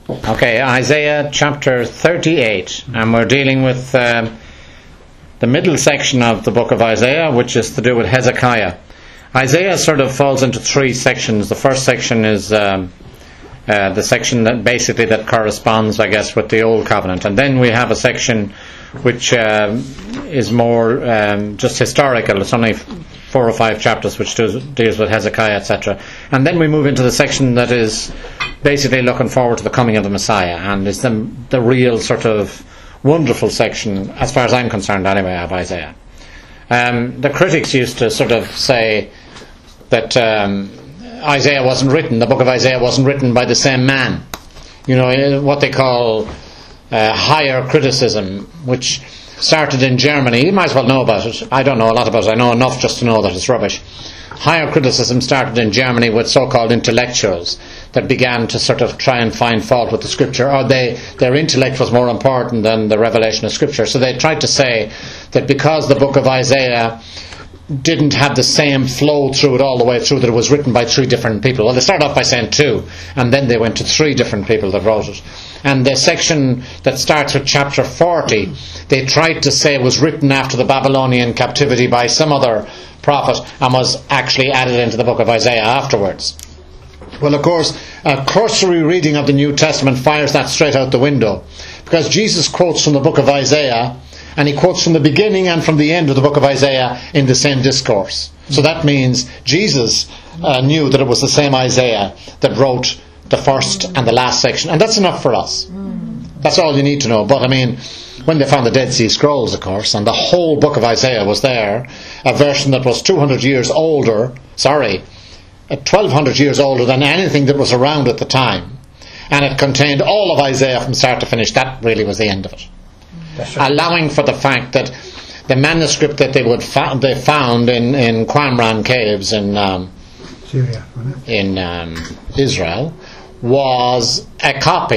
Okay, Isaiah chapter 38, and we're dealing with the middle section of the book of Isaiah, which is to do with Hezekiah. Isaiah sort of falls into three sections. The first section is the section that corresponds, I guess, with the Old Covenant, and then we have a section which is more just historical. It's only 4 or 5 chapters which deals with Hezekiah, etc. And then we move into the section that is basically looking forward to the coming of the Messiah, and is the real sort of wonderful section, as far as I'm concerned anyway, of Isaiah. The critics used to sort of say that the book of Isaiah wasn't written by the same man. You know, what they call higher criticism, which started in Germany. You might as well know about it. I don't know a lot about it. I know enough just to know that it's rubbish. Higher criticism started in Germany with so-called intellectuals that began to sort of try and find fault with the Scripture, or their intellect was more important than the revelation of Scripture. So they tried to say that because the book of Isaiah didn't have the same flow through it all the way through, that it was written by 3 different people. Well, they started off by saying 2, and then they went to 3 different people that wrote it. And the section that starts with chapter 40, they tried to say was written after the Babylonian captivity by some other prophet and was actually added into the book of Isaiah afterwards. Well, of course, a cursory reading of the New Testament fires that straight out the window, because Jesus quotes from the book of Isaiah, and he quotes from the beginning and from the end of the book of Isaiah in the same discourse. So that means Jesus knew that it was the same Isaiah that wrote the first and the last section, and that's enough for us. That's all you need to know. But I mean, when they found the Dead Sea Scrolls, of course, and the whole book of Isaiah was there, a version that was 1,200 years older than anything that was around at the time, and it contained all of Isaiah from start to finish. That really was the end of it. Right. Allowing for the fact that the manuscript that they found in Qumran caves in Syria, in Israel was a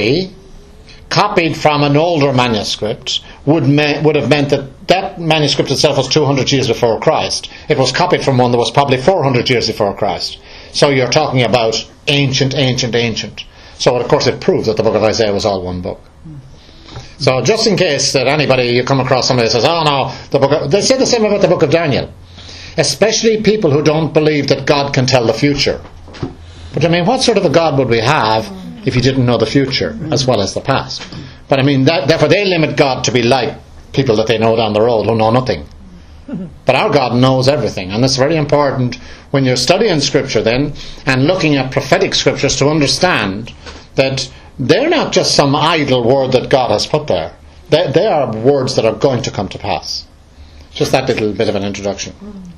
copied from an older manuscript, would have meant that manuscript itself was 200 years before Christ. It was copied from one that was probably 400 years before Christ. So you're talking about ancient. So of course it proves that the book of Isaiah was all one book. So just in case that you come across somebody that says, oh no, they say the same about the book of Daniel. Especially people who don't believe that God can tell the future. But I mean, what sort of a God would we have if he didn't know the future as well as the past? But I mean, therefore they limit God to be like people that they know down the road who know nothing. But our God knows everything, and it's very important when you're studying Scripture then and looking at prophetic Scriptures to understand that they're not just some idle word that God has put there. They are words that are going to come to pass. Just that little bit of an introduction.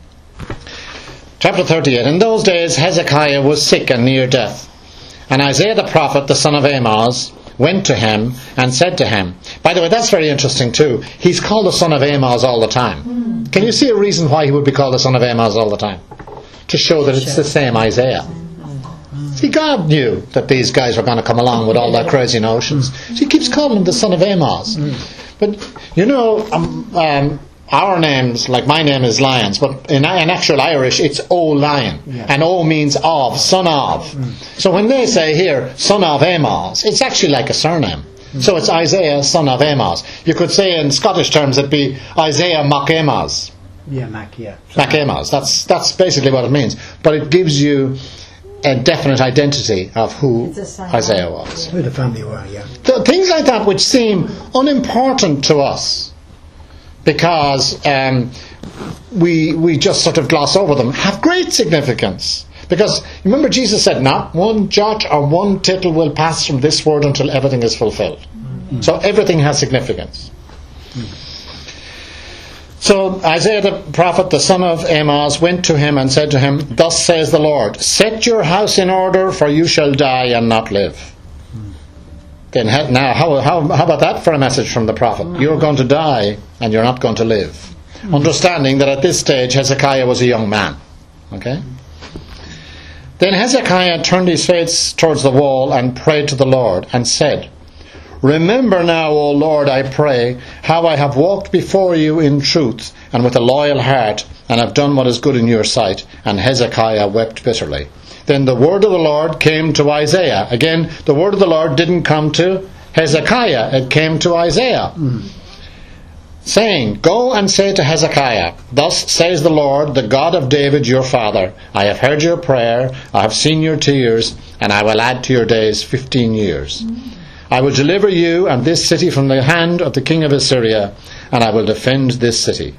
Chapter 38. In those days Hezekiah was sick and near death. And Isaiah the prophet, the son of Amoz, went to him and said to him... By the way, that's very interesting too. He's called the son of Amoz all the time. Can you see a reason why he would be called the son of Amoz all the time? To show that it's the same Isaiah. See, God knew that these guys were going to come along with all their crazy notions. So he keeps calling him the son of Amoz. But, you know... our names, like my name is Lyons, but in actual Irish it's O Lion, and O means of, son of. So when they say here, son of Amoz, it's actually like a surname. So it's Isaiah, son of Amoz. You could say in Scottish terms it'd be Isaiah Mac Amoz. Mac Amoz. That's basically what it means. But it gives you a definite identity of who Isaiah was. Who the family were, yeah. So things like that which seem unimportant to us, because we just sort of gloss over them, have great significance. Because remember, Jesus said, not one jot or one tittle will pass from this word until everything is fulfilled. So everything has significance. So Isaiah the prophet, the son of Amoz, went to him and said to him, thus says the Lord, set your house in order, for you shall die and not live. Then now, how about that for a message from the prophet? You're going to die and you're not going to live. Understanding that at this stage Hezekiah was a young man. Okay? Then Hezekiah turned his face towards the wall and prayed to the Lord and said, remember now, O Lord, I pray, how I have walked before you in truth and with a loyal heart, and have done what is good in your sight. And Hezekiah wept bitterly. Then the word of the Lord came to Isaiah. Again, the word of the Lord didn't come to Hezekiah, it came to Isaiah. Saying, Go and say to Hezekiah, Thus says the Lord, the God of David your father, I have heard your prayer, I have seen your tears, and I will add to your days 15 years. I will deliver you and this city from the hand of the king of Assyria, and I will defend this city.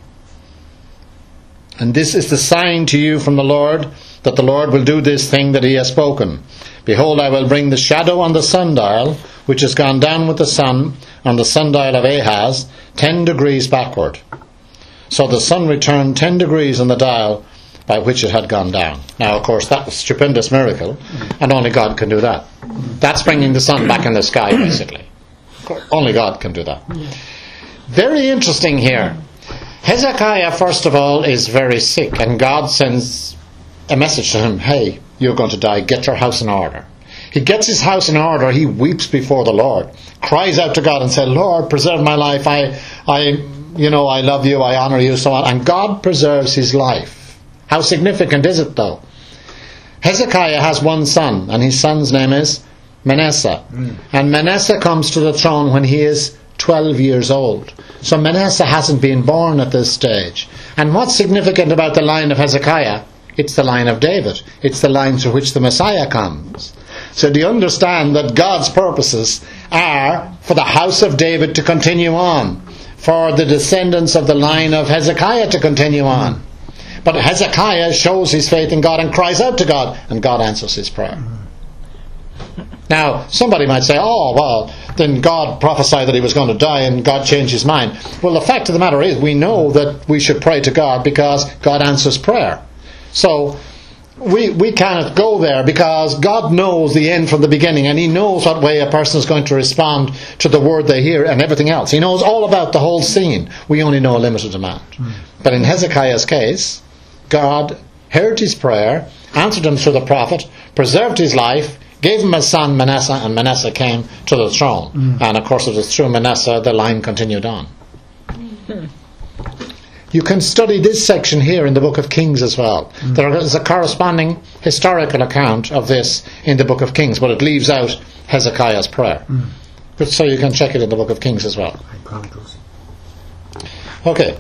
And this is the sign to you from the Lord, that the Lord will do this thing that he has spoken. Behold, I will bring the shadow on the sundial, which has gone down with the sun, on the sundial of Ahaz, 10 degrees backward. So the sun returned 10 degrees on the dial by which it had gone down. Now, of course, that was a stupendous miracle, and only God can do that. That's bringing the sun back in the sky, basically. Only God can do that. Very interesting here. Hezekiah, first of all, is very sick, and God sends a message to him, Hey, you're going to die, get your house in order. He gets his house in order, he weeps before the Lord, cries out to God and says, Lord, preserve my life, I love you, I honour you, so on. And God preserves his life. How significant is it, though? Hezekiah has one son, and his son's name is Manasseh. And Manasseh comes to the throne when he is 12 years old. So Manasseh hasn't been born at this stage. And what's significant about the line of Hezekiah? It's the line of David. It's the line through which the Messiah comes. So do you understand that God's purposes are for the house of David to continue on, for the descendants of the line of Hezekiah to continue on? But Hezekiah shows his faith in God and cries out to God, and God answers his prayer. Now, somebody might say, oh, well, then God prophesied that he was going to die and God changed his mind. Well, the fact of the matter is, we know that we should pray to God because God answers prayer. So we cannot go there because God knows the end from the beginning, and he knows what way a person is going to respond to the word they hear and everything else. He knows all about the whole scene. We only know a limited amount. But in Hezekiah's case, God heard his prayer, answered him through the prophet, preserved his life, gave him a son Manasseh, and Manasseh came to the throne. And of course it was through Manasseh the line continued on. You can study this section here in the book of Kings as well. There is a corresponding historical account of this in the book of Kings, but it leaves out Hezekiah's prayer. But so you can check it in the book of Kings as well. Chronicles. Okay.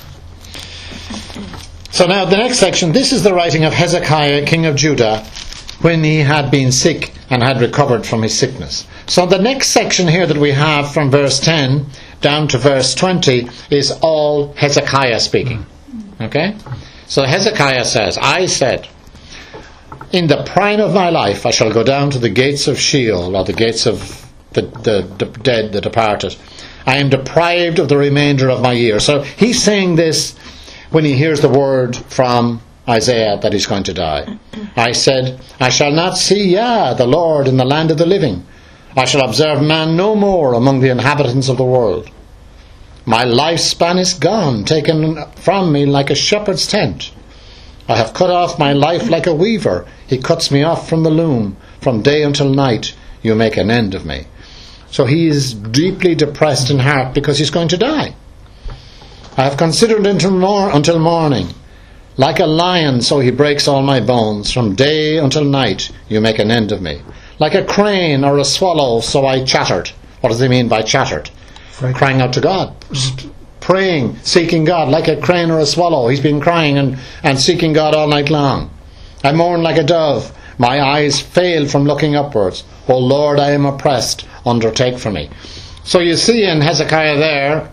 So now the next section, this is the writing of Hezekiah, king of Judah, when he had been sick and had recovered from his sickness. So the next section here that we have from verse 10 down to verse 20 is all Hezekiah speaking. Okay? So Hezekiah says, I said, in the prime of my life I shall go down to the gates of Sheol, or the gates of the dead, the departed. I am deprived of the remainder of my years. So he's saying this when he hears the word from Isaiah that he's going to die. I said, I shall not see the Lord in the land of the living. I shall observe man no more among the inhabitants of the world. My lifespan is gone, taken from me like a shepherd's tent. I have cut off my life like a weaver. He cuts me off from the loom. From day until night you make an end of me. So he is deeply depressed in heart because he's going to die. I have considered until morning. Like a lion, so he breaks all my bones. From day until night you make an end of me. Like a crane or a swallow, so I chattered. What does he mean by chattered? Crying out to God. Praying, seeking God, like a crane or a swallow. He's been crying and seeking God all night long. I mourn like a dove. My eyes fail from looking upwards. O Lord, I am oppressed. Undertake for me. So you see in Hezekiah there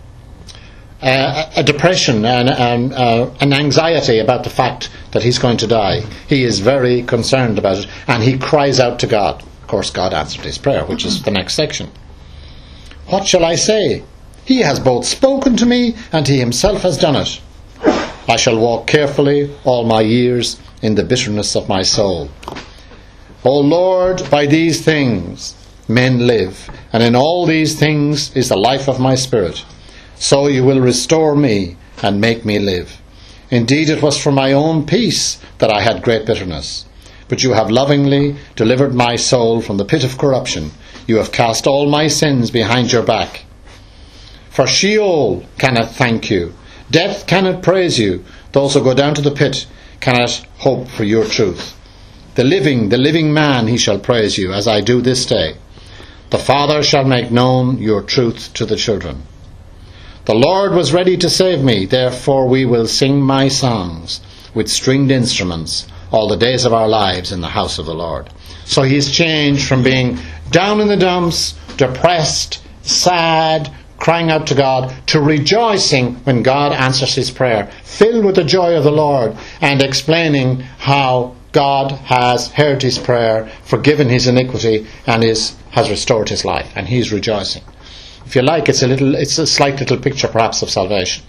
a depression and an anxiety about the fact that he's going to die. He is very concerned about it, and he cries out to God. Of course, God answered his prayer, which is the next section. What shall I say? He has both spoken to me, and he himself has done it. I shall walk carefully all my years in the bitterness of my soul. O Lord, by these things men live, and in all these things is the life of my spirit. So you will restore me and make me live. Indeed, it was for my own peace that I had great bitterness. But you have lovingly delivered my soul from the pit of corruption. You have cast all my sins behind your back. For Sheol cannot thank you. Death cannot praise you. Those who go down to the pit cannot hope for your truth. the living man, he shall praise you, as I do this day. The Father shall make known your truth to the children. The Lord was ready to save me, therefore we will sing my songs with stringed instruments all the days of our lives in the house of the Lord. So he's changed from being down in the dumps, depressed, sad, crying out to God, to rejoicing when God answers his prayer, filled with the joy of the Lord, and explaining how God has heard his prayer, forgiven his iniquity, and has restored his life, and he's rejoicing. If you like, it's a slight little picture perhaps of salvation.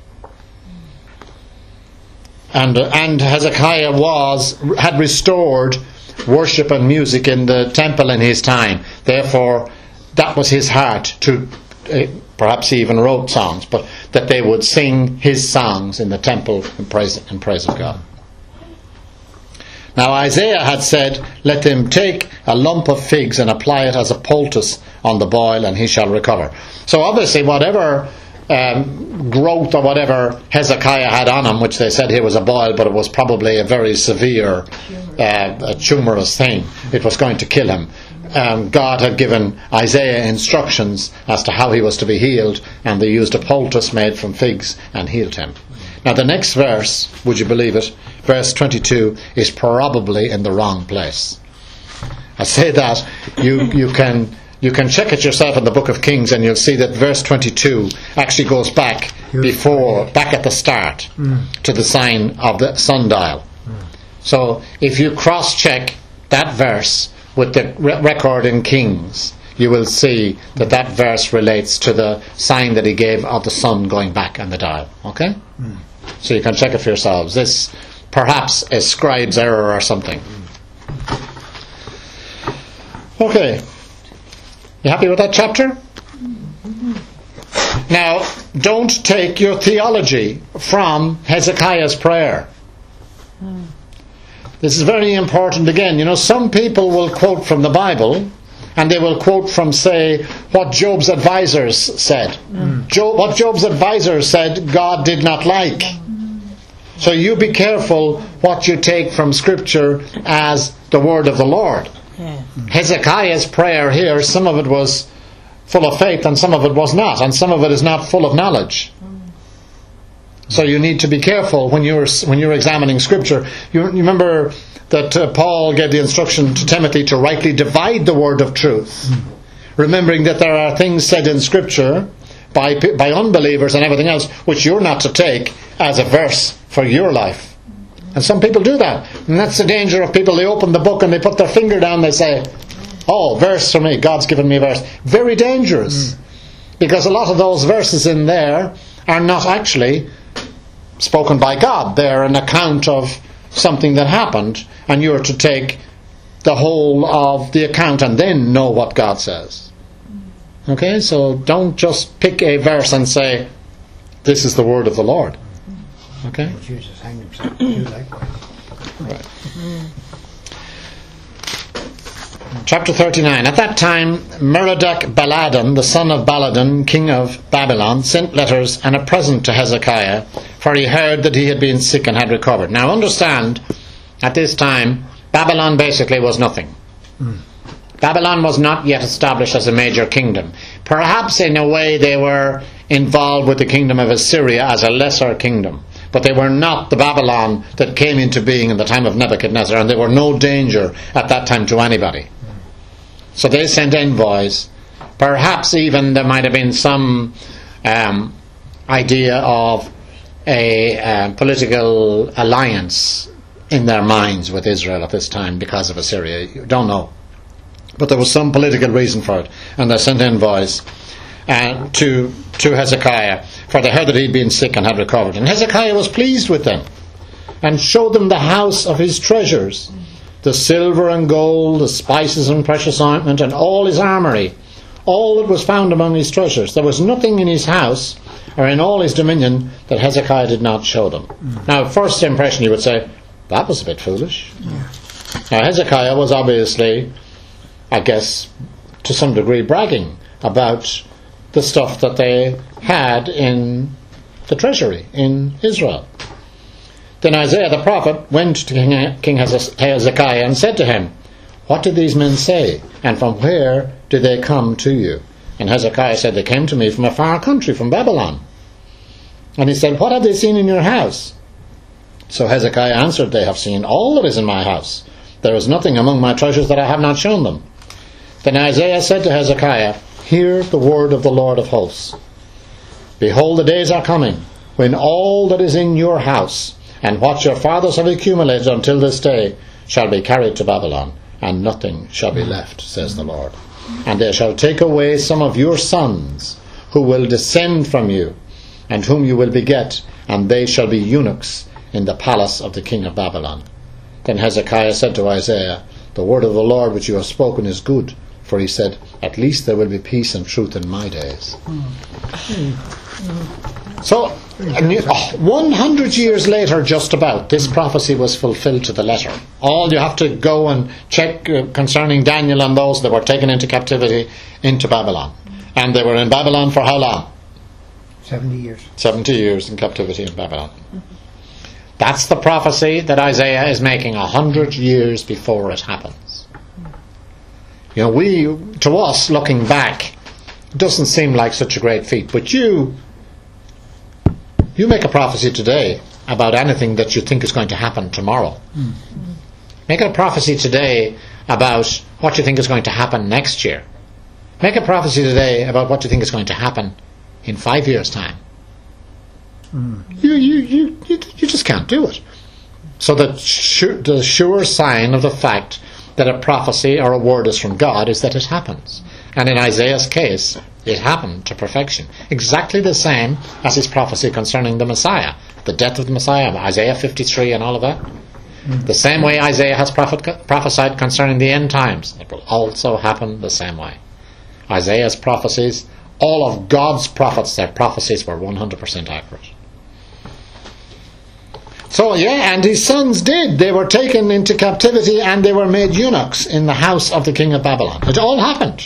And Hezekiah had restored worship and music in the temple in his time. Therefore, that was his heart to, perhaps he even wrote songs, but that they would sing his songs in the temple in praise of God. Now Isaiah had said, let him take a lump of figs and apply it as a poultice on the boil, and he shall recover. So obviously whatever growth or whatever Hezekiah had on him, which they said here was a boil, but it was probably a very severe a tumorous thing. It was going to kill him. God had given Isaiah instructions as to how he was to be healed, and they used a poultice made from figs and healed him. Now the next verse, would you believe it, verse 22, is probably in the wrong place. I say that, you can check it yourself in the book of Kings, and you'll see that verse 22 actually goes back at the start to the sign of the sundial. So if you cross-check that verse with the record in Kings, you will see that verse relates to the sign that he gave of the sun going back on the dial. Okay? So you can check it for yourselves. This perhaps a scribe's error or something. Okay. You happy with that chapter? Now, don't take your theology from Hezekiah's prayer. This is very important again. You know, some people will quote from the Bible, and they will quote from, say, what Job's advisors said. What Job's advisors said God did not like. So you be careful what you take from Scripture as the word of the Lord. Hezekiah's prayer here, some of it was full of faith and some of it was not, and some of it is not full of knowledge. So you need to be careful when you're examining Scripture. You remember that Paul gave the instruction to Timothy to rightly divide the word of truth, remembering that there are things said in Scripture by unbelievers and everything else which you're not to take as a verse for your life. And some people do that. And that's the danger of people. They open the book and they put their finger down, they say, oh, verse for me, God's given me a verse. Very dangerous. Because a lot of those verses in there are not actually spoken by God. They're an account of something that happened, and you're to take the whole of the account and then know what God says. Okay, so don't just pick a verse and say, this is the word of the Lord. Okay? Jesus hanged himself. You likewise. Right. Chapter 39. At that time, Merodach-Baladan, the son of Baladan, king of Babylon, sent letters and a present to Hezekiah, for he heard that he had been sick and had recovered. Now understand, at this time, Babylon basically was nothing. Babylon was not yet established as a major kingdom. Perhaps in a way they were involved with the kingdom of Assyria as a lesser kingdom. But they were not the Babylon that came into being in the time of Nebuchadnezzar, and they were no danger at that time to anybody. So they sent envoys. Perhaps even there might have been some idea of a political alliance in their minds with Israel at this time because of Assyria. You don't know. But there was some political reason for it, and they sent envoys to Hezekiah, for they heard that he'd been sick and had recovered. And Hezekiah was pleased with them, and showed them the house of his treasures, the silver and gold, the spices and precious ointment, and all his armoury, all that was found among his treasures. There was nothing in his house or in all his dominion that Hezekiah did not show them. Now, first impression you would say, that was a bit foolish. Now, Hezekiah was obviously, I guess, to some degree bragging about the stuff that they had in the treasury in Israel. Then Isaiah the prophet went to King Hezekiah and said to him, "What did these men say, and from where did they come to you?" And Hezekiah said, "They came to me from a far country, from Babylon." And he said, "What have they seen in your house?" So Hezekiah answered, "They have seen all that is in my house. There is nothing among my treasures that I have not shown them." Then Isaiah said to Hezekiah, "Hear the word of the Lord of hosts. Behold, the days are coming, when all that is in your house, and what your fathers have accumulated until this day, shall be carried to Babylon, and nothing shall be left, says the Lord. And they shall take away some of your sons, who will descend from you, and whom you will beget, and they shall be eunuchs in the palace of the king of Babylon." Then Hezekiah said to Isaiah, "The word of the Lord which you have spoken is good." For he said, "At least there will be peace and truth in my days." So, 100 years later, just about, this prophecy was fulfilled to the letter. All you have to go and check concerning Daniel and those that were taken into captivity into Babylon. And they were in Babylon for how long? 70 years. 70 years in captivity in Babylon. That's the prophecy that Isaiah is making 100 years before it happens. You know, to us, looking back, it doesn't seem like such a great feat. But you make a prophecy today about anything that you think is going to happen tomorrow. Make a prophecy today about what you think is going to happen next year. Make a prophecy today about what you think is going to happen in 5 years' time. You just can't do it. So the sure sign of the fact that a prophecy or a word is from God is that it happens. And in Isaiah's case, it happened to perfection. Exactly the same as his prophecy concerning the Messiah, the death of the Messiah, Isaiah 53 and all of that. The same way Isaiah has prophesied concerning the end times, it will also happen the same way. Isaiah's prophecies, all of God's prophets, their prophecies were 100% accurate. So, and his sons did. They were taken into captivity and they were made eunuchs in the house of the king of Babylon. It all happened.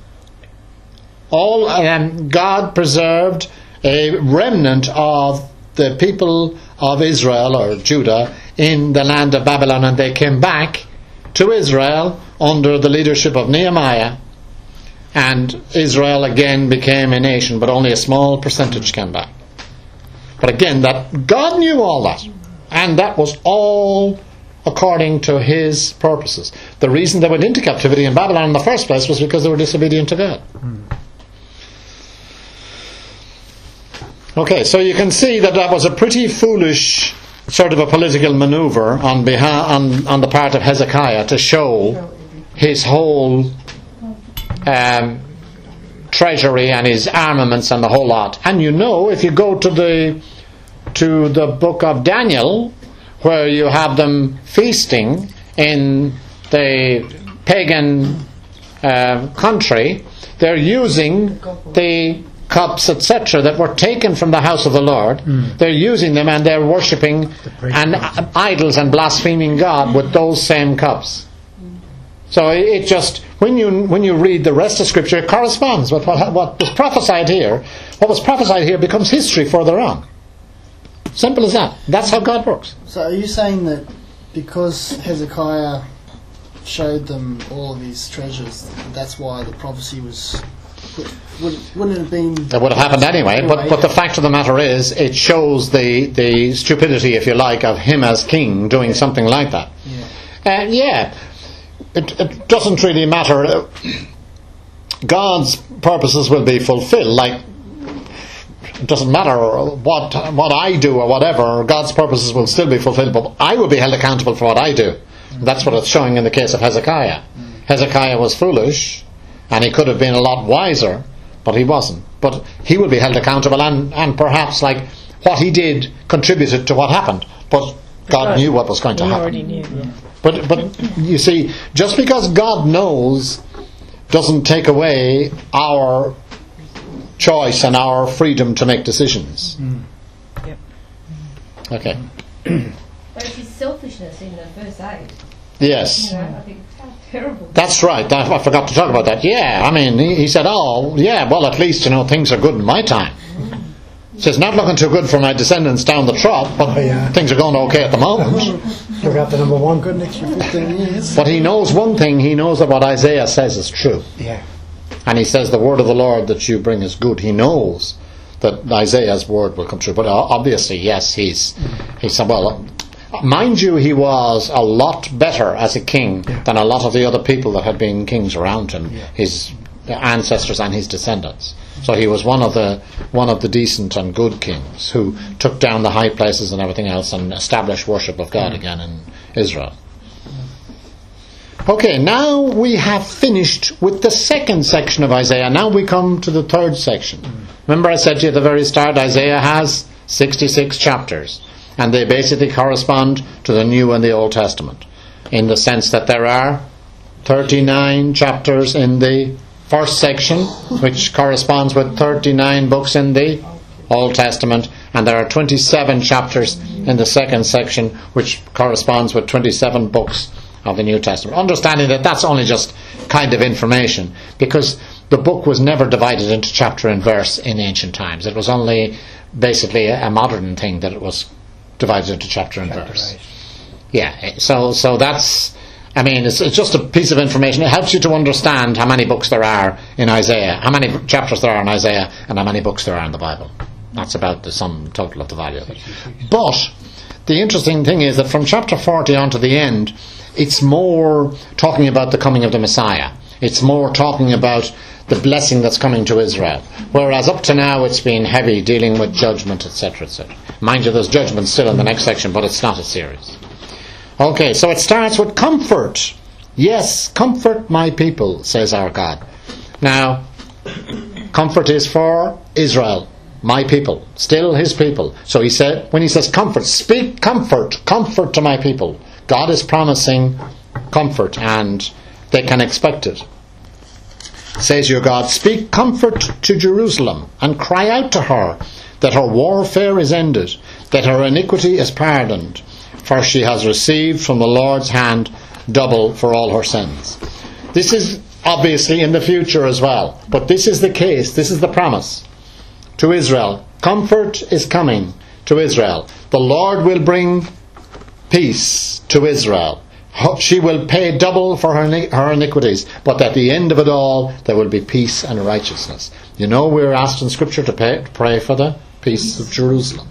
God preserved a remnant of the people of Israel or Judah in the land of Babylon, and they came back to Israel under the leadership of Nehemiah, and Israel again became a nation, but only a small percentage came back. But again, that God knew all that. And that was all according to his purposes. The reason they went into captivity in Babylon in the first place was because they were disobedient to God. Okay, so you can see that was a pretty foolish sort of a political maneuver on the part of Hezekiah to show his whole treasury and his armaments and the whole lot. And you know, if you go to the book of Daniel, where you have them feasting in the pagan country, they're using the cups, etc., that were taken from the house of the Lord. They're using them and they're worshipping idols and blaspheming God with those same cups. So it just, when you read the rest of Scripture, it corresponds with what was prophesied here. What was prophesied here becomes history further on. Simple as that. That's how God works. So are you saying that because Hezekiah showed them all of his treasures, that's why the prophecy was... Wouldn't it have been... It would have happened anyway, but the fact of the matter is, it shows the stupidity, if you like, of him as king doing something like that. It doesn't really matter. God's purposes will be fulfilled. Like, it doesn't matter what I do or whatever, God's purposes will still be fulfilled, but I will be held accountable for what I do. That's what it's showing in the case of Hezekiah. Hezekiah was foolish, and he could have been a lot wiser, but he wasn't. But he will be held accountable, and perhaps like what he did contributed to what happened, but God knew what was going to happen. He already knew, yeah. But you see, just because God knows doesn't take away our choice and our freedom to make decisions. Yep. Okay. But it's his selfishness in the first aid. Yes. You know, I think how terrible. That's right. I forgot to talk about that. Yeah, I mean, he said, well, at least, things are good in my time. Says, not looking too good for my descendants down the trot, but things are going okay at the moment. Look at the number one. Good next 15 years. But he knows one thing, he knows that what Isaiah says is true. Yeah. And he says the word of the Lord that you bring is good. He knows that Isaiah's word will come true. But obviously, yes, he's well, mind you, he was a lot better as a king than a lot of the other people that had been kings around him, his ancestors and his descendants. So he was one of the decent and good kings who took down the high places and everything else and established worship of God again in Israel. Okay, now we have finished with the second section of Isaiah. Now we come to the third section. Remember I said to you at the very start, Isaiah has 66 chapters, and they basically correspond to the New and the Old Testament, in the sense that there are 39 chapters in the first section, which corresponds with 39 books in the Old Testament, and there are 27 chapters in the second section, which corresponds with 27 books of the New Testament. Understanding that that's only just kind of information, because the book was never divided into chapter and verse in ancient times. It was only basically a modern thing that it was divided into chapter and verse. Yeah, so that's, I mean, it's just a piece of information. It helps you to understand how many books there are in Isaiah, how many chapters there are in Isaiah, and how many books there are in the Bible. That's about the sum total of the value of it. But the interesting thing is that from chapter 40 on to the end, it's more talking about the coming of the Messiah. It's more talking about the blessing that's coming to Israel. Whereas up to now it's been heavy, dealing with judgment, etc., etc. Mind you, there's judgment still in the next section, but it's not as serious. Okay, so it starts with comfort. Yes, comfort my people, says our God. Now, comfort is for Israel, my people, still his people. So he said, when he says comfort, speak comfort to my people. God is promising comfort, and they can expect it. Says your God, speak comfort to Jerusalem, and cry out to her that her warfare is ended, that her iniquity is pardoned, for she has received from the Lord's hand double for all her sins. This is obviously in the future as well, but this is the case, this is the promise to Israel. Comfort is coming to Israel. The Lord will bring peace to Israel. She will pay double for her iniquities, but at the end of it all there will be peace and righteousness. You know, we're asked in Scripture to pray for the peace of Jerusalem.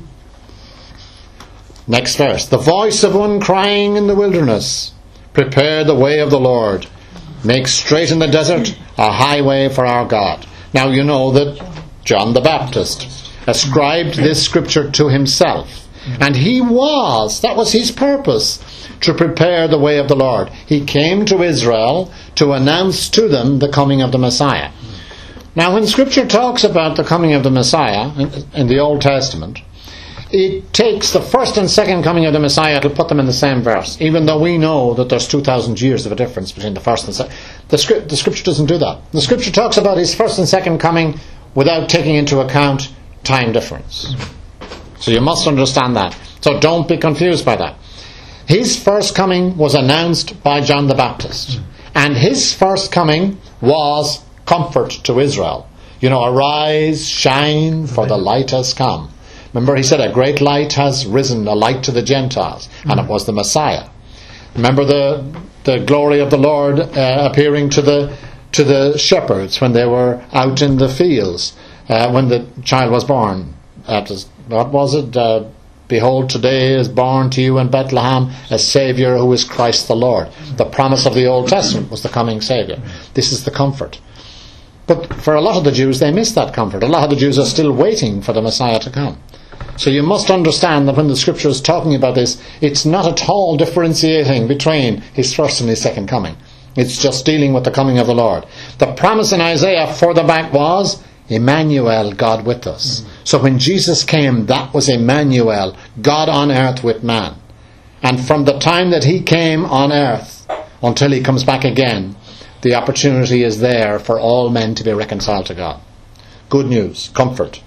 Next verse. The voice of one crying in the wilderness, prepare the way of the Lord, make straight in the desert a highway for our God. Now you know that John the Baptist ascribed this scripture to himself, and that was his purpose, to prepare the way of the Lord. He came to Israel to announce to them the coming of the Messiah. Now when Scripture talks about the coming of the Messiah in the Old Testament, it takes the first and second coming of the Messiah to put them in the same verse, even though we know that there's 2,000 years of a difference between the first and second. The Scripture doesn't do that. The Scripture talks about his first and second coming without taking into account time difference. So you must understand that. So don't be confused by that. His first coming was announced by John the Baptist, and his first coming was comfort to Israel. You know, arise, shine, for the light has come. Remember, he said, a great light has risen, a light to the Gentiles, and it was the Messiah. Remember the glory of the Lord appearing to the shepherds when they were out in the fields when the child was born. What was it? Behold, today is born to you in Bethlehem a Saviour who is Christ the Lord. The promise of the Old Testament was the coming Saviour. This is the comfort. But for a lot of the Jews, they missed that comfort. A lot of the Jews are still waiting for the Messiah to come. So you must understand that when the Scripture is talking about this, it's not at all differentiating between his first and his second coming. It's just dealing with the coming of the Lord. The promise in Isaiah further back was Emmanuel, God with us. So when Jesus came, that was Emmanuel, God on earth with man. And from the time that he came on earth until he comes back again, the opportunity is there for all men to be reconciled to God. Good news, comfort.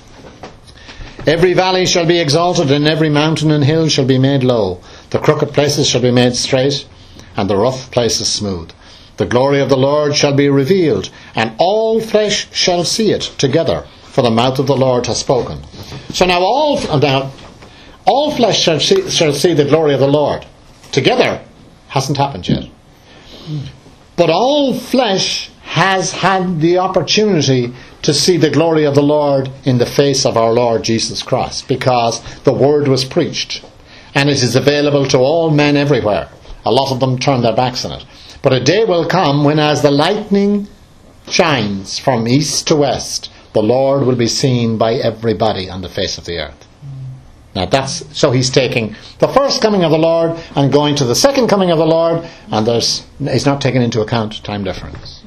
Every valley shall be exalted, and every mountain and hill shall be made low. The crooked places shall be made straight, and the rough places smooth. The glory of the Lord shall be revealed, and all flesh shall see it together, for the mouth of the Lord has spoken. So now all flesh shall see the glory of the Lord. Together hasn't happened yet. But all flesh has had the opportunity to see the glory of the Lord in the face of our Lord Jesus Christ, because the word was preached and it is available to all men everywhere. A lot of them turn their backs on it. But a day will come when, as the lightning shines from east to west, the Lord will be seen by everybody on the face of the earth. Now so he's taking the first coming of the Lord and going to the second coming of the Lord, and he's not taking into account time difference.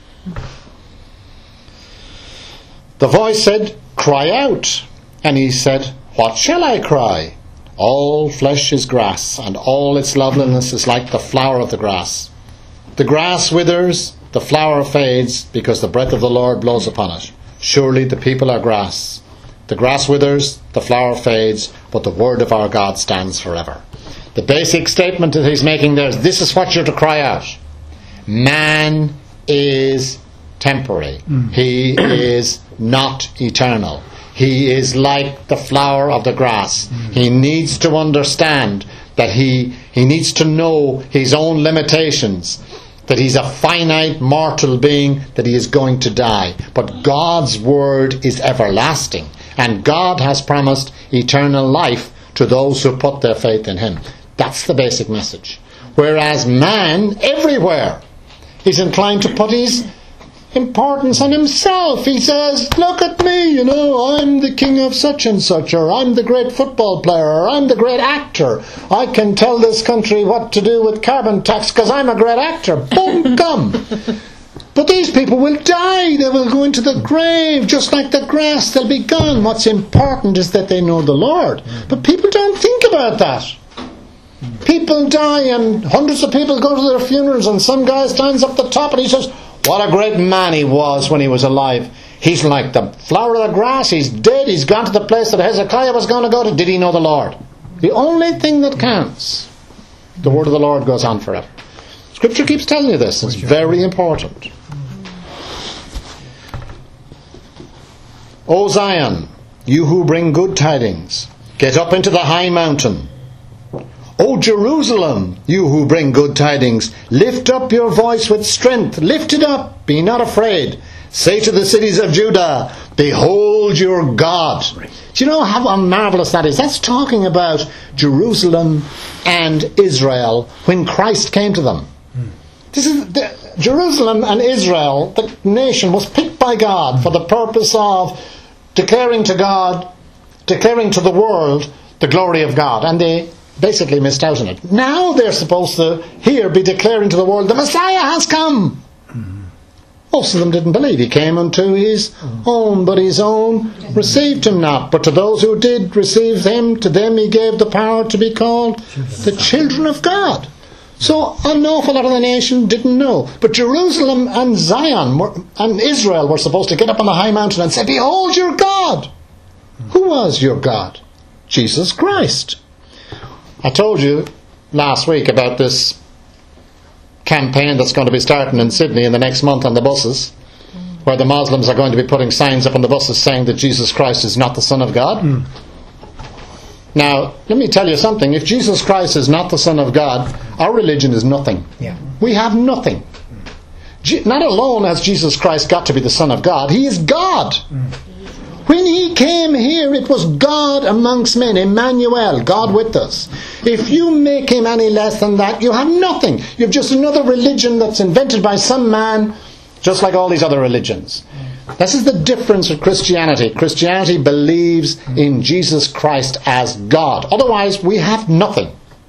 The voice said, "Cry out." And he said, "What shall I cry? All flesh is grass, and all its loveliness is like the flower of the grass. The grass withers, the flower fades, because the breath of the Lord blows upon it. Surely the people are grass. The grass withers, the flower fades, but the word of our God stands forever." The basic statement that he's making there is, this is what you're to cry out. Man is temporary. He is not eternal. He is like the flower of the grass. He needs to understand that he needs to know his own limitations, that he's a finite mortal being, that he is going to die. But God's word is everlasting, and God has promised eternal life to those who put their faith in him. That's the basic message. Whereas man, everywhere, is inclined to put his importance on himself. He says, "Look at me, I'm the king of such and such, or I'm the great football player, or I'm the great actor. I can tell this country what to do with carbon tax because I'm a great actor." Boom, come. But these people will die. They will go into the grave just like the grass. They'll be gone. What's important is that they know the Lord. But people don't think about that. People die and hundreds of people go to their funerals, and some guy stands up the top and he says, "What a great man he was when he was alive. He's like the flower of the grass. He's dead. He's gone to the place that Hezekiah was going to go to." Did he know the Lord? The only thing that counts, the word of the Lord goes on forever. Scripture keeps telling you this. It's very important. O Zion, you who bring good tidings, get up into the high mountain. O Jerusalem, you who bring good tidings, lift up your voice with strength. Lift it up, be not afraid. Say to the cities of Judah, behold your God. Do you know how marvelous that is? That's talking about Jerusalem and Israel when Christ came to them. Jerusalem and Israel, the nation, was picked by God for the purpose of declaring to God, declaring to the world the glory of God. And they basically missed out on it. Now they're supposed to here be declaring to the world, the Messiah has come. Most of them didn't believe. He came unto his own, but his own received him not. But to those who did receive him, to them he gave the power to be called the children of God. So an awful lot of the nation didn't know. But Jerusalem and Zion and Israel were supposed to get up on the high mountain and say, behold your God. Who was your God? Jesus Christ. I told you last week about this campaign that's going to be starting in Sydney in the next month on the buses, where the Muslims are going to be putting signs up on the buses saying that Jesus Christ is not the Son of God. Now, let me tell you something. If Jesus Christ is not the Son of God, our religion is nothing. Yeah. We have nothing. Not alone has Jesus Christ got to be the Son of God, he is God. When he came here, it was God amongst men, Emmanuel, God with us. If you make him any less than that, you have nothing. You have just another religion that's invented by some man, just like all these other religions. This is the difference with Christianity. Christianity believes in Jesus Christ as God. Otherwise, we have nothing.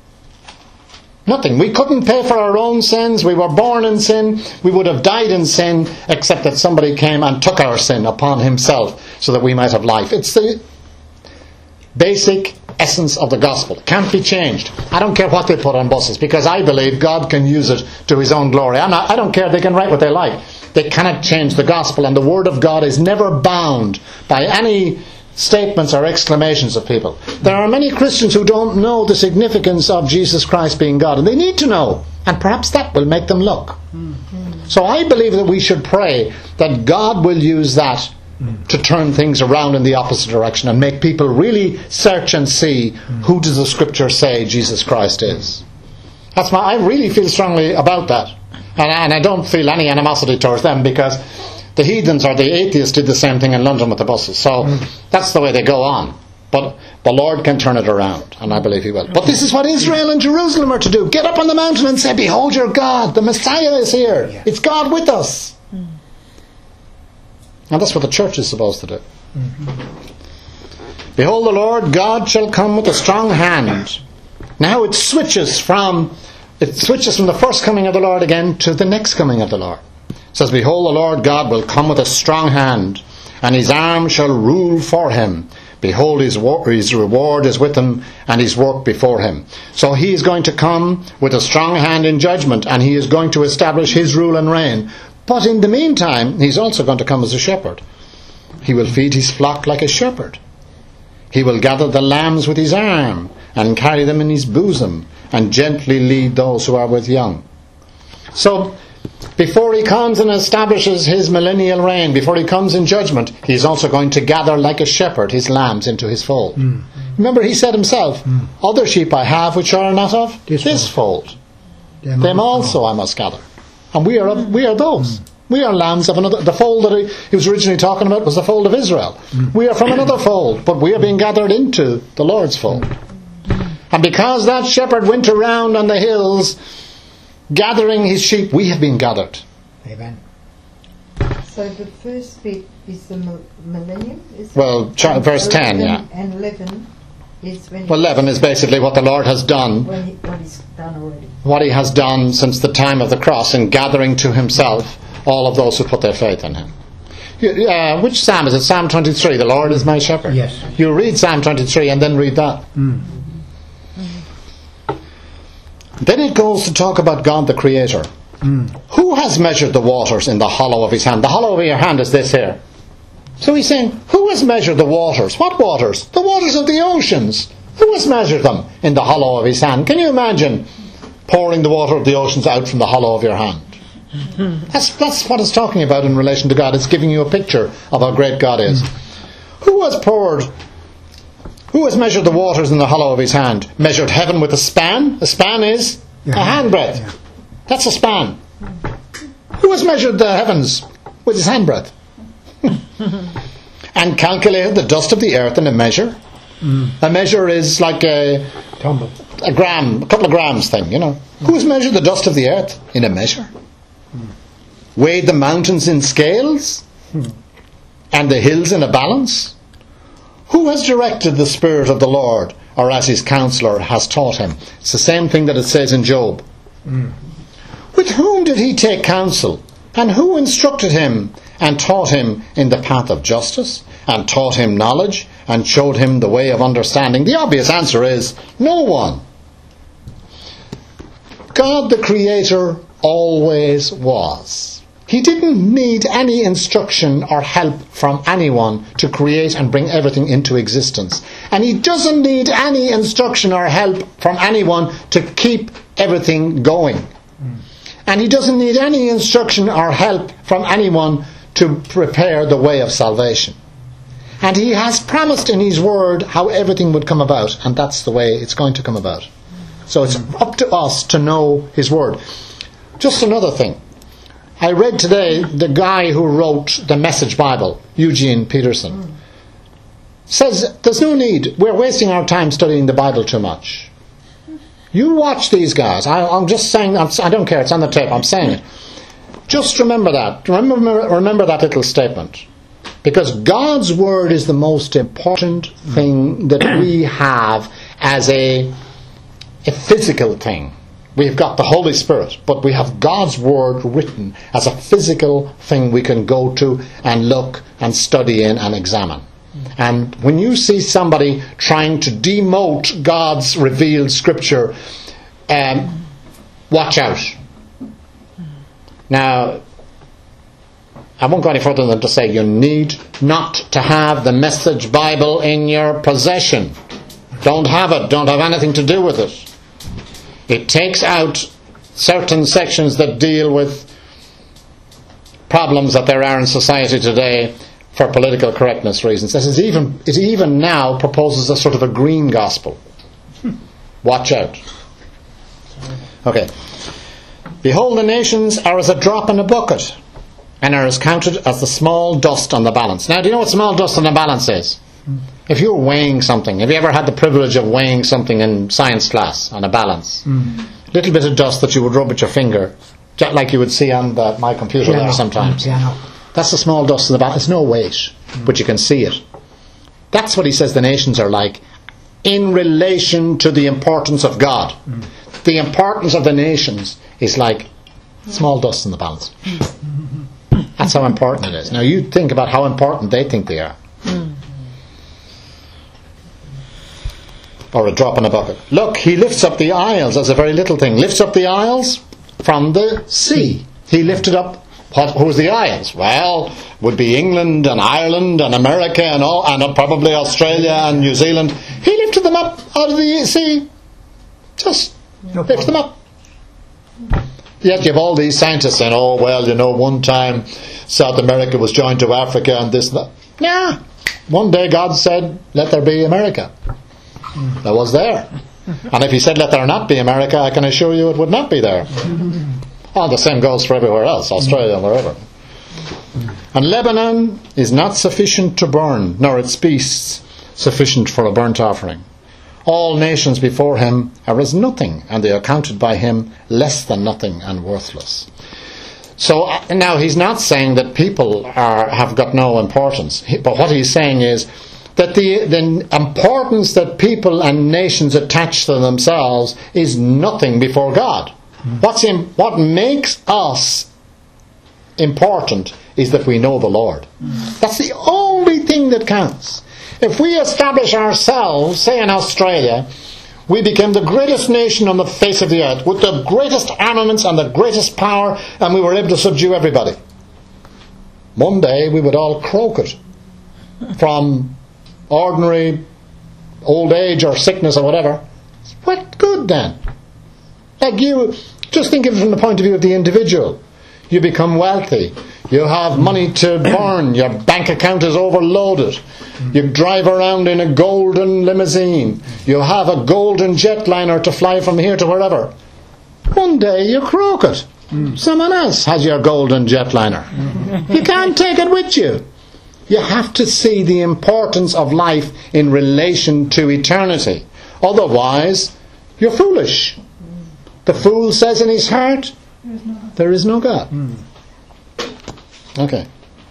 Nothing. We couldn't pay for our own sins. We were born in sin. We would have died in sin, except that somebody came and took our sin upon himself so that we might have life. It's the basic essence of the gospel. It can't be changed. I don't care what they put on buses, because I believe God can use it to his own glory. I don't care. They can write what they like. They cannot change the gospel, and the word of God is never bound by any statements or exclamations of people. There are many Christians who don't know the significance of Jesus Christ being God, and they need to know, and perhaps that will make them look. So I believe that we should pray that God will use that to turn things around in the opposite direction and make people really search and see who does the Scripture say Jesus Christ is. I really feel strongly about that. And I don't feel any animosity towards them, because the heathens or the atheists did the same thing in London with the buses. So that's the way they go on. But the Lord can turn it around, and I believe He will. But this is what Israel and Jerusalem are to do. Get up on the mountain and say, behold your God. The Messiah is here. Yeah. It's God with us. And that's what the church is supposed to do. Behold, the Lord God shall come with a strong hand. Now it switches from the first coming of the Lord again to the next coming of the Lord. It says, behold, the Lord God will come with a strong hand, and His arm shall rule for Him. Behold, His reward is with Him, and His work before Him. So He is going to come with a strong hand in judgment, and He is going to establish His rule and reign. But in the meantime, He's also going to come as a shepherd. He will feed His flock like a shepherd. He will gather the lambs with His arm, and carry them in His bosom, and gently lead those who are with young. So, before He comes and establishes His millennial reign, before He comes in judgment, He's also going to gather like a shepherd His lambs into His fold. Remember, He said Himself, other sheep I have which are not of this fold. Them also I must gather. And we are those. We are lambs of another. The fold that he was originally talking about was the fold of Israel. We are from another fold, but we are being gathered into the Lord's fold. And because that shepherd went around on the hills gathering his sheep, we have been gathered. Amen. So the first bit is the millennium? Is it? Well, verse 10, yeah. And 11 is when... Well, 11 is basically what the Lord has done. What He's done already. What He has done since the time of the cross in gathering to Himself all of those who put their faith in Him. Which Psalm is it? Psalm 23, the Lord is my shepherd. Yes. You read Psalm 23 and then read that. Then it goes to talk about God the Creator. Who has measured the waters in the hollow of His hand? The hollow of your hand is this here. So He's saying, who has measured the waters? What waters? The waters of the oceans. Who has measured them in the hollow of His hand? Can you imagine pouring the water of the oceans out from the hollow of your hand? That's what it's talking about in relation to God. It's giving you a picture of how great God is. Who has measured the waters in the hollow of His hand? Measured heaven with a span? A span is a handbreadth. Yeah. That's a span. Who has measured the heavens with his handbreadth? And calculated the dust of the earth in a measure? A measure is like a Tumble. gram, a couple of grams thing, you know. Who has measured the dust of the earth in a measure? Weighed the mountains in scales? And the hills in a balance? Who has directed the Spirit of the Lord, or as His counselor has taught Him? It's the same thing that it says in Job. With whom did He take counsel? And who instructed Him and taught Him in the path of justice? And taught Him knowledge and showed Him the way of understanding? The obvious answer is no one. God the Creator always was. He didn't need any instruction or help from anyone to create and bring everything into existence. And He doesn't need any instruction or help from anyone to keep everything going. And He doesn't need any instruction or help from anyone to prepare the way of salvation. And He has promised in His Word how everything would come about, and that's the way it's going to come about. So it's up to us to know His Word. Just another thing. I read today the guy who wrote the Message Bible, Eugene Peterson, says there's no need. We're wasting our time studying the Bible too much. You watch these guys. I'm just saying, I don't care, it's on the tape, I'm saying it. Just remember that. Remember that little statement. Because God's Word is the most important thing that we have as a physical thing. We've got the Holy Spirit, but we have God's Word written as a physical thing we can go to and look and study in and examine. And when you see somebody trying to demote God's revealed Scripture, watch out. Now, I won't go any further than to say you need not to have the Message Bible in your possession. Don't have it. Don't have anything to do with it. It takes out certain sections that deal with problems that there are in society today for political correctness reasons. It even now proposes a sort of a green gospel. Watch out. Okay. Behold, the nations are as a drop in a bucket, and are as counted as the small dust on the balance. Now, do you know what small dust on the balance is? If you're weighing something, have you ever had the privilege of weighing something in science class on a balance? Little bit of dust that you would rub with your finger, just like you would see on my computer there sometimes. That's the small dust in the balance. It's no weight, but you can see it. That's what he says the nations are like in relation to the importance of God. The importance of the nations is like small dust in the balance. That's how important it is. Now you think about how important they think they are. Or a drop in a bucket. Look, he lifts up the isles as a very little thing. Lifts up the isles from the sea. He lifted up, who's the isles? Well, would be England and Ireland and America and all, and probably Australia and New Zealand. He lifted them up out of the sea. Just lift them up. Yet you have all these scientists saying, oh, well, one time South America was joined to Africa and this and that. Yeah. One day God said, let there be America. That was there. And if he said, let there not be America, I can assure you it would not be there. Oh, the same goes for everywhere else, Australia and wherever. And Lebanon is not sufficient to burn, nor its beasts sufficient for a burnt offering. All nations before him are as nothing, and they are counted by him less than nothing and worthless. So now he's not saying that people have got no importance, but what he's saying is that the importance that people and nations attach to themselves is nothing before God. What makes us important is that we know the Lord. That's the only thing that counts. If we establish ourselves, say in Australia, we became the greatest nation on the face of the earth, with the greatest armaments and the greatest power, and we were able to subdue everybody. One day we would all croak it from ordinary old age or sickness or whatever. What good then? Like you, just think of it from the point of view of the individual. You become wealthy. You have money to burn. Your bank account is overloaded. You drive around in a golden limousine. You have a golden jetliner to fly from here to wherever. One day you croak it. Someone else has your golden jetliner. You can't take it with you. You have to see the importance of life in relation to eternity. Otherwise, you're foolish. The fool says in his heart, there is no God. Okay.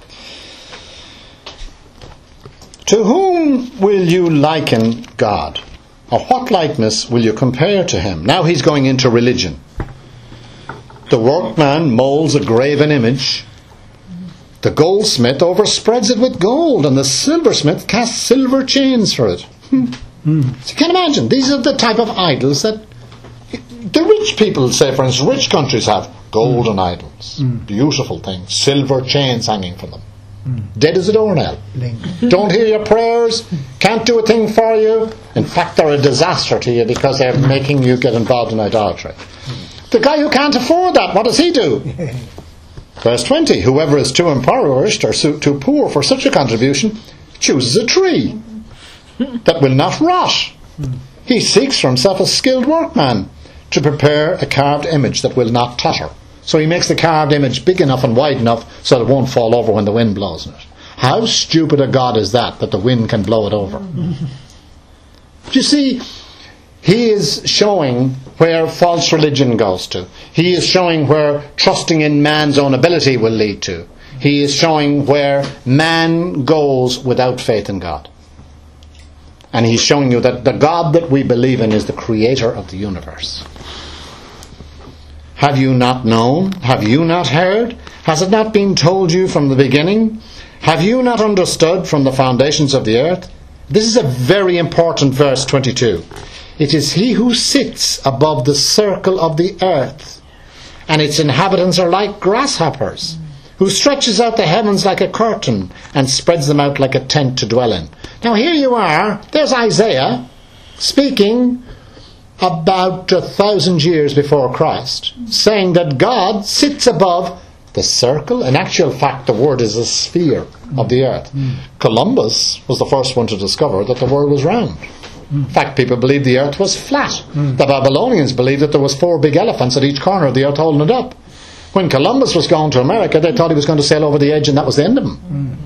To whom will you liken God? Or what likeness will you compare to him? Now he's going into religion. The workman molds a graven image. The goldsmith overspreads it with gold, and the silversmith casts silver chains for it. So you can imagine, these are the type of idols that the rich people, say for instance, rich countries have golden idols, beautiful things, silver chains hanging from them. Dead as a doornail. Don't hear your prayers, can't do a thing for you. In fact, they're a disaster to you because they're making you get involved in idolatry. The guy who can't afford that, what does he do? Verse 20, whoever is too impoverished or too poor for such a contribution chooses a tree that will not rot. He seeks for himself a skilled workman to prepare a carved image that will not totter. So he makes the carved image big enough and wide enough so that it won't fall over when the wind blows in it. How stupid a God is that the wind can blow it over? You see, he is showing where false religion goes to. He is showing where trusting in man's own ability will lead to. He is showing where man goes without faith in God. And he's showing you that the God that we believe in is the creator of the universe. Have you not known? Have you not heard? Has it not been told you from the beginning? Have you not understood from the foundations of the earth? This is a very important verse 22. It is he who sits above the circle of the earth, and its inhabitants are like grasshoppers, who stretches out the heavens like a curtain and spreads them out like a tent to dwell in. Now here you are, there's Isaiah speaking about 1,000 years before Christ, saying that God sits above the circle. In actual fact, the word is a sphere of the earth. Columbus was the first one to discover that the world was round. In fact, people believed the earth was flat. The Babylonians believed that there was 4 big elephants at each corner of the earth holding it up. When Columbus was going to America, they thought he was going to sail over the edge and that was the end of him.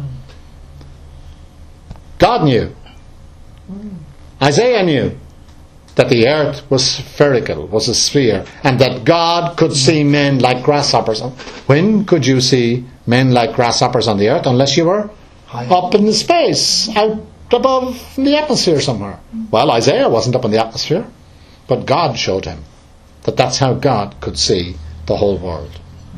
God knew. Isaiah knew that the earth was spherical, was a sphere, and that God could see men like grasshoppers. When could you see men like grasshoppers on the earth? Unless you were up in the space, out above in the atmosphere somewhere. Well, Isaiah wasn't up in the atmosphere, but God showed him that that's how God could see the whole world.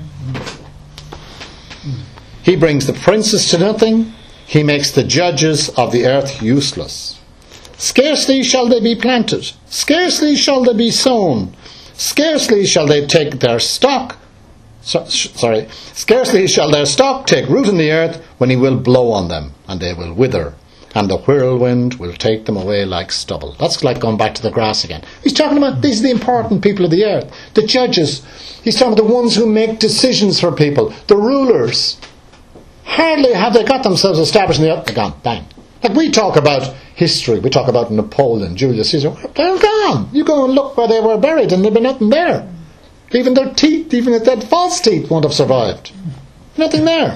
He brings the princes to nothing. He makes the judges of the earth useless. Scarcely shall they be planted, scarcely shall they be sown, scarcely shall they take their stock. Scarcely shall their stock take root in the earth, when he will blow on them, and they will wither, and the whirlwind will take them away like stubble. That's like going back to the grass again. He's talking about these are the important people of the earth, the judges. He's talking about the ones who make decisions for people, the rulers. Hardly have they got themselves established in the earth, they're gone, bang. Like we talk about history, we talk about Napoleon, Julius Caesar, they're gone. You go and look where they were buried and there'd be nothing there. Even their teeth, even if they had false teeth, won't have survived. Nothing there.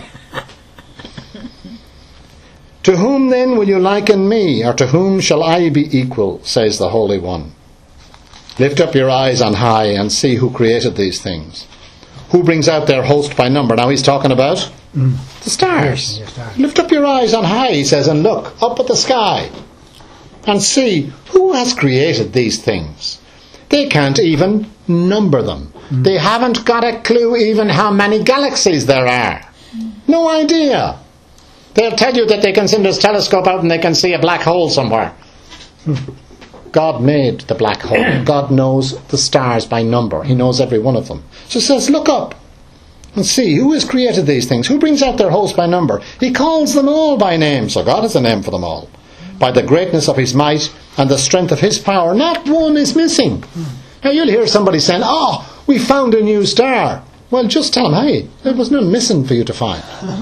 To whom then will you liken me, or to whom shall I be equal, says the Holy One. Lift up your eyes on high and see who created these things. Who brings out their host by number? Now he's talking about the stars. Lift up your eyes on high, he says, and look up at the sky and see who has created these things. They can't even number them. They haven't got a clue even how many galaxies there are. No idea. They'll tell you that they can send this telescope out and they can see a black hole somewhere. God made the black hole. God knows the stars by number. He knows every one of them. So he says, look up and see who has created these things. Who brings out their host by number? He calls them all by name. So God has a name for them all. By the greatness of his might and the strength of his power, not one is missing. Now you'll hear somebody saying, oh, we found a new star. Well, just tell them, hey, there was none missing for you to find.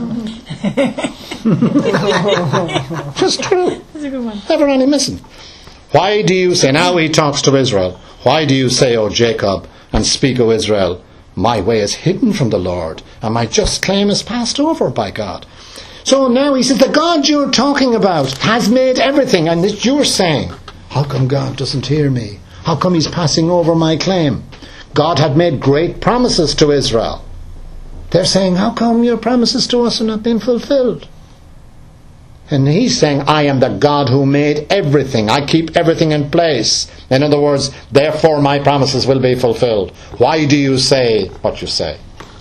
Just true. That's a good one. Never any missing. Why do you say, now he talks to Israel, why do you say, O Jacob, and speak, O Israel, my way is hidden from the Lord, and my just claim is passed over by God. So now he says, the God you're talking about has made everything, and that you're saying, how come God doesn't hear me? How come he's passing over my claim? God had made great promises to Israel. They're saying, how come your promises to us are not being fulfilled? And he's saying, I am the God who made everything. I keep everything in place. In other words, therefore my promises will be fulfilled. Why do you say what you say?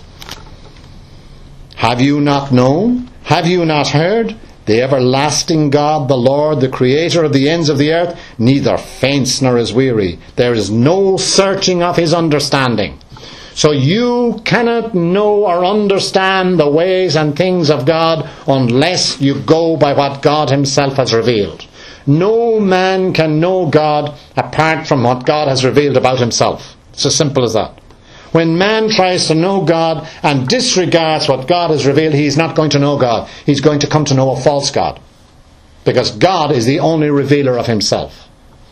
Have you not known? Have you not heard? The everlasting God, the Lord, the creator of the ends of the earth, neither faints nor is weary. There is no searching of his understanding. So you cannot know or understand the ways and things of God unless you go by what God himself has revealed. No man can know God apart from what God has revealed about himself. It's as simple as that. When man tries to know God and disregards what God has revealed, he's not going to know God. He's going to come to know a false God. Because God is the only revealer of himself.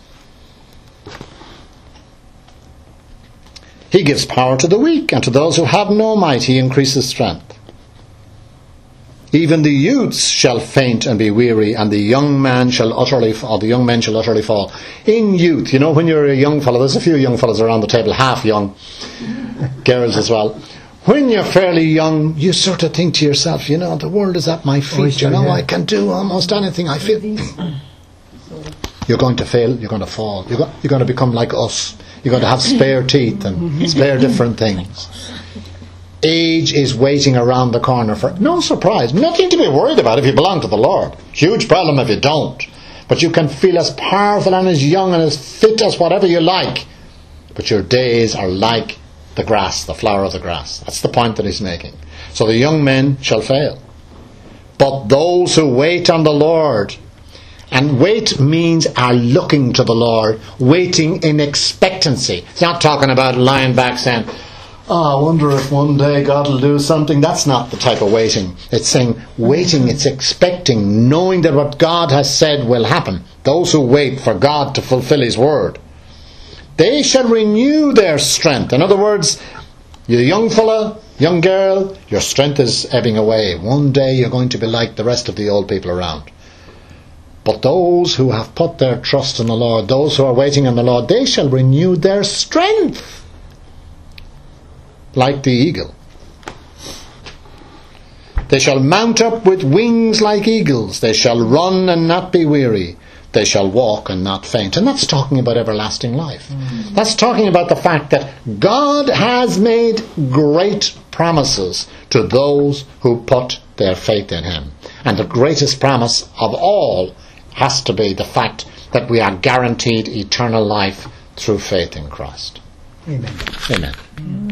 He gives power to the weak, and to those who have no might he increases strength. Even the youths shall faint and be weary, and the young men shall utterly fall. In youth, you know, when you're a young fellow, there's a few young fellows around the table, half young, girls as well. When you're fairly young, you sort of think to yourself, you know, the world is at my feet, I can do almost anything. I feel you're going to fail, you're going to fall, you're going to become like us. You're going to have spare teeth and spare different things. Age is waiting around the corner for no surprise. Nothing to be worried about if you belong to the Lord. Huge problem if you don't. But you can feel as powerful and as young and as fit as whatever you like. But your days are like the grass, the flower of the grass. That's the point that he's making. So the young men shall fail. But those who wait on the Lord, and wait means are looking to the Lord, waiting in expectancy. It's not talking about lying back saying, I wonder if one day God will do something. That's not the type of waiting. It's saying waiting, it's expecting, knowing that what God has said will happen. Those who wait for God to fulfill His word, they shall renew their strength. In other words, you young fella, young girl, your strength is ebbing away. One day you're going to be like the rest of the old people around. But those who have put their trust in the Lord, those who are waiting on the Lord, they shall renew their strength like the eagle. They shall mount up with wings like eagles. They shall run and not be weary. They shall walk and not faint. And that's talking about everlasting life. That's talking about the fact that God has made great promises to those who put their faith in Him. And the greatest promise of all has to be the fact that we are guaranteed eternal life through faith in Christ. Amen. Amen.